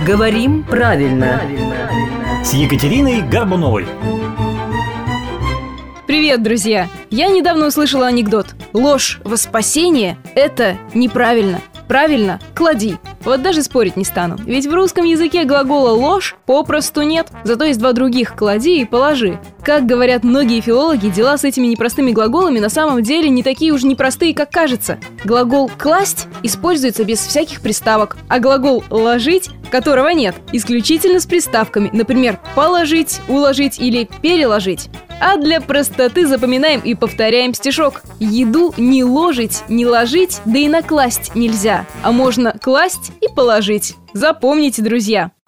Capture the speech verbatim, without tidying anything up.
Говорим правильно. С Екатериной Горбуновой. Привет, друзья! Я недавно услышала анекдот. Ложь во спасение – это неправильно. Правильно – клади. Вот даже спорить не стану. Ведь в русском языке глагола «ложь» попросту нет. Зато есть два других – клади и положи. Как говорят многие филологи, дела с этими непростыми глаголами на самом деле не такие уж непростые, как кажется. Глагол «класть» используется без всяких приставок, а глагол «ложить», которого нет, исключительно с приставками. Например, «положить», «уложить» или «переложить». А для простоты запоминаем и повторяем стишок. Еду не ложить, не ложить, да и накласть нельзя. А можно класть и положить. Запомните, друзья!